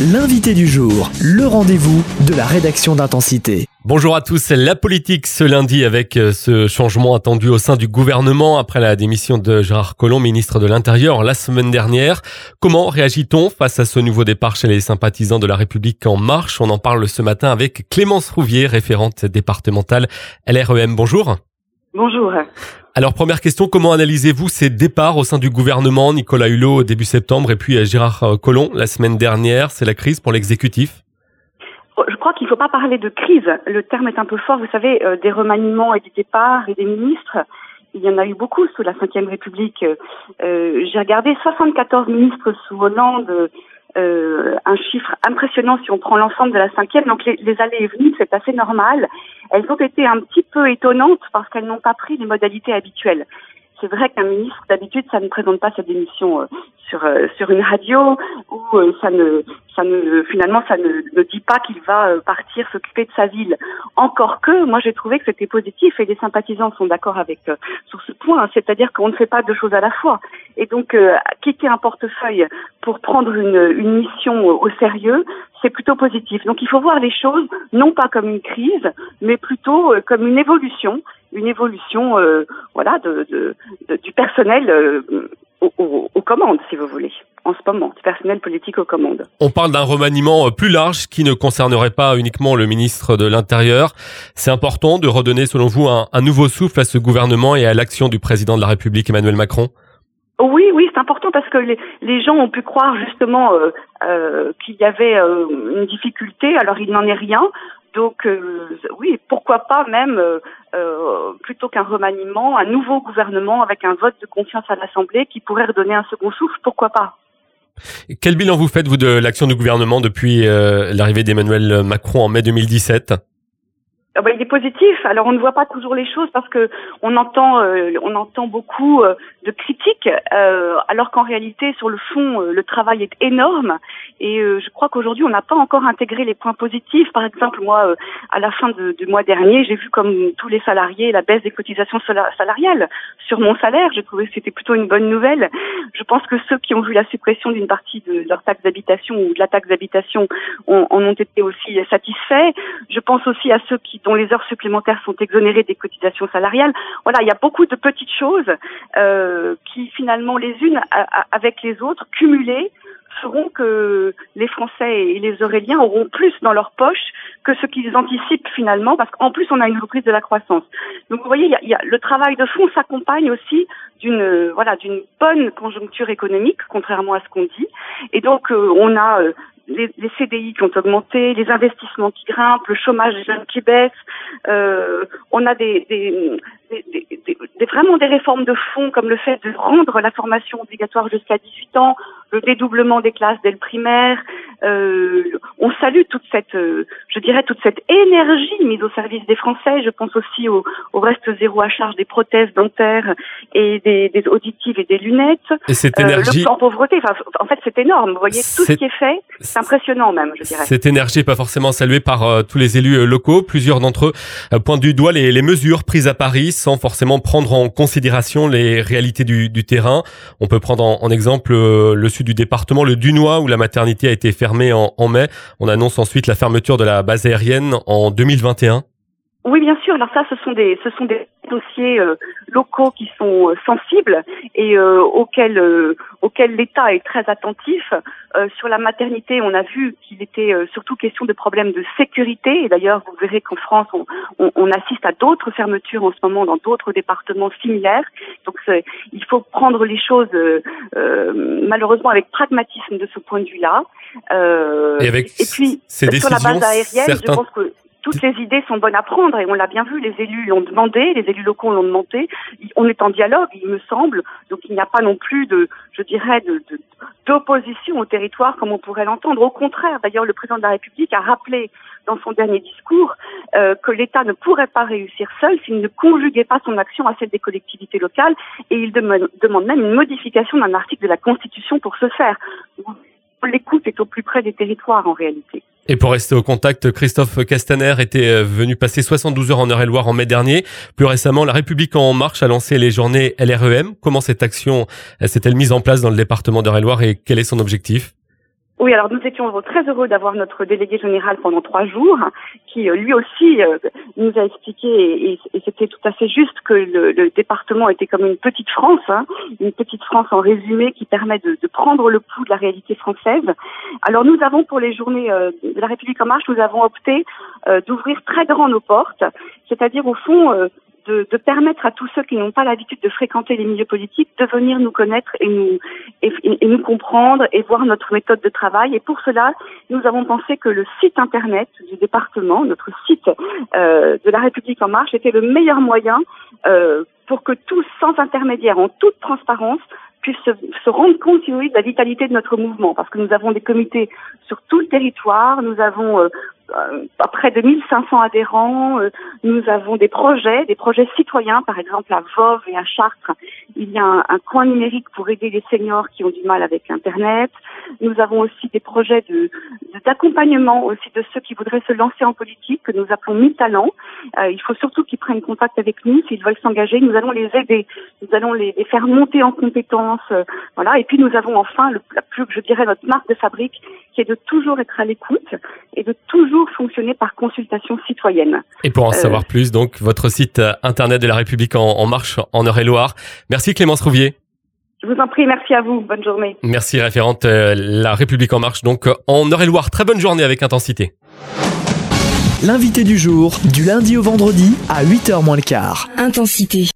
L'invité du jour, le rendez-vous de la rédaction d'Intensité. Bonjour à tous, la politique ce lundi avec ce changement attendu au sein du gouvernement après la démission de Gérard Collomb, ministre de l'Intérieur, la semaine dernière. Comment réagit-on face à ce nouveau départ chez les sympathisants de La République En Marche? On en parle ce matin avec Clémence Rouvier, référente départementale LREM. Bonjour. Bonjour. Alors première question, comment analysez-vous ces départs au sein du gouvernement? Nicolas Hulot début septembre et puis Gérard Collomb la semaine dernière. C'est la crise pour l'exécutif? Je crois qu'il ne faut pas parler de crise. Le terme est un peu fort. Vous savez, des remaniements et des départs et des ministres, il y en a eu beaucoup sous la Ve République. J'ai regardé 74 ministres sous Hollande, un chiffre impressionnant si on prend l'ensemble de la Ve. Donc les allées et venues, c'est assez normal. Elles ont été un petit peu étonnantes parce qu'elles n'ont pas pris les modalités habituelles. C'est vrai qu'un ministre, d'habitude, ça ne présente pas sa démission sur une radio ou finalement ça ne dit pas qu'il va partir s'occuper de sa ville. Encore que, moi j'ai trouvé que c'était positif et les sympathisants sont d'accord avec sur ce point, c'est-à-dire qu'on ne fait pas deux choses à la fois. Et donc quitter un portefeuille pour prendre une mission au sérieux, c'est plutôt positif. Donc il faut voir les choses non pas comme une crise, mais plutôt comme une évolution du personnel aux commandes, si vous voulez, en ce moment, du personnel politique aux commandes. On parle d'un remaniement plus large qui ne concernerait pas uniquement le ministre de l'Intérieur. C'est important de redonner, selon vous, un nouveau souffle à ce gouvernement et à l'action du président de la République, Emmanuel Macron? Oui, c'est important parce que les gens ont pu croire justement qu'il y avait une difficulté, alors il n'en est rien. Donc oui, pourquoi pas même plutôt qu'un remaniement, un nouveau gouvernement avec un vote de confiance à l'Assemblée qui pourrait redonner un second souffle, pourquoi pas? Quel bilan vous faites, vous, de l'action du gouvernement depuis l'arrivée d'Emmanuel Macron en mai 2017? Il est positif. Alors on ne voit pas toujours les choses parce que on entend beaucoup de critiques, alors qu'en réalité sur le fond le travail est énorme et je crois qu'aujourd'hui on n'a pas encore intégré les points positifs. Par exemple, moi à la fin du mois dernier, j'ai vu comme tous les salariés la baisse des cotisations salariales sur mon salaire. J'ai trouvé que c'était plutôt une bonne nouvelle. Je pense que ceux qui ont vu la suppression d'une partie de leur taxe d'habitation ou de la taxe d'habitation en ont été aussi satisfaits. Je pense aussi à ceux dont les heures supplémentaires sont exonérées des cotisations salariales. Voilà, il y a beaucoup de petites choses qui finalement les unes avec les autres, cumulées, feront que les Français et les Auréliens auront plus dans leur poche que ce qu'ils anticipent finalement, parce qu'en plus on a une reprise de la croissance. Donc vous voyez, il y a le travail de fond s'accompagne aussi d'une bonne conjoncture économique, contrairement à ce qu'on dit. Et donc on a les CDI qui ont augmenté, les investissements qui grimpent, le chômage des jeunes qui baisse. On a vraiment des réformes de fond, comme le fait de rendre la formation obligatoire jusqu'à 18 ans, le dédoublement des classes dès le primaire. On salue toute cette énergie mise au service des Français. Je pense aussi au reste zéro à charge des prothèses dentaires et des auditives et des lunettes. Et cette énergie, le plan pauvreté, en fait, c'est énorme. Vous voyez, tout ce qui est fait, c'est impressionnant même, je dirais. Cette énergie n'est pas forcément saluée par tous les élus locaux. Plusieurs d'entre eux pointent du doigt les mesures prises à Paris sans forcément prendre en considération les réalités du terrain. On peut prendre en exemple le sud du département, le Dunois, où la maternité a été fermée en mai. On annonce ensuite la fermeture de la base aérienne en 2021. Oui, bien sûr. Alors ça, ce sont des dossiers locaux qui sont sensibles et auxquels l'État est très attentif. Sur la maternité, on a vu qu'il était surtout question de problèmes de sécurité. Et d'ailleurs, vous verrez qu'en France, on assiste à d'autres fermetures en ce moment dans d'autres départements similaires. Donc, il faut prendre les choses malheureusement avec pragmatisme de ce point de vue-là. Et puis, sur la base aérienne, je pense que toutes les idées sont bonnes à prendre et on l'a bien vu, les élus l'ont demandé, les élus locaux l'ont demandé. On est en dialogue, il me semble, donc il n'y a pas non plus d'opposition au territoire comme on pourrait l'entendre. Au contraire, d'ailleurs, le président de la République a rappelé dans son dernier discours que l'État ne pourrait pas réussir seul s'il ne conjuguait pas son action à celle des collectivités locales et il demande même une modification d'un article de la Constitution pour ce faire. L'écoute est au plus près des territoires en réalité. Et pour rester au contact, Christophe Castaner était venu passer 72 heures en Eure-et-Loire en mai dernier. Plus récemment, La République En Marche a lancé les journées LREM. Comment cette action s'est-elle mise en place dans le département d'Eure-et-Loire et quel est son objectif ? Oui, alors nous étions très heureux d'avoir notre délégué général pendant 3 jours, qui lui aussi nous a expliqué, et c'était tout à fait juste, que le département était comme une petite France, une petite France en résumé qui permet de prendre le pouls de la réalité française. Alors nous avons, pour les journées de la République en marche, nous avons opté d'ouvrir très grand nos portes, c'est-à-dire au fond de permettre à tous ceux qui n'ont pas l'habitude de fréquenter les milieux politiques de venir nous connaître et nous comprendre et voir notre méthode de travail. Et pour cela, nous avons pensé que le site internet du département, notre site de la République en marche, était le meilleur moyen pour que tous, sans intermédiaire, en toute transparence, puissent se rendre compte, si vous voulez, de la vitalité de notre mouvement. Parce que nous avons des comités sur tout le territoire, nous avons près de 1500 adhérents, nous avons des projets citoyens, par exemple à Voves et à Chartres, il y a un coin numérique pour aider les seniors qui ont du mal avec Internet. Nous avons aussi des projets d'accompagnement aussi de ceux qui voudraient se lancer en politique, que nous appelons 1000 talents. Il faut surtout qu'ils prennent contact avec nous s'ils veulent s'engager. Nous allons les aider, nous allons les faire monter en compétences, voilà. Et puis nous avons enfin notre marque de fabrique, qui est de toujours être à l'écoute et de toujours fonctionner par consultation citoyenne. Et pour en savoir plus, donc, votre site internet de la République en marche en Eure-et-Loir. Merci Clémence Rouvier. Je vous en prie, merci à vous. Bonne journée. Merci, référente La République en marche, donc en Eure-et-Loir. Très bonne journée avec Intensité. L'invité du jour, du lundi au vendredi à 8h moins le quart. Intensité.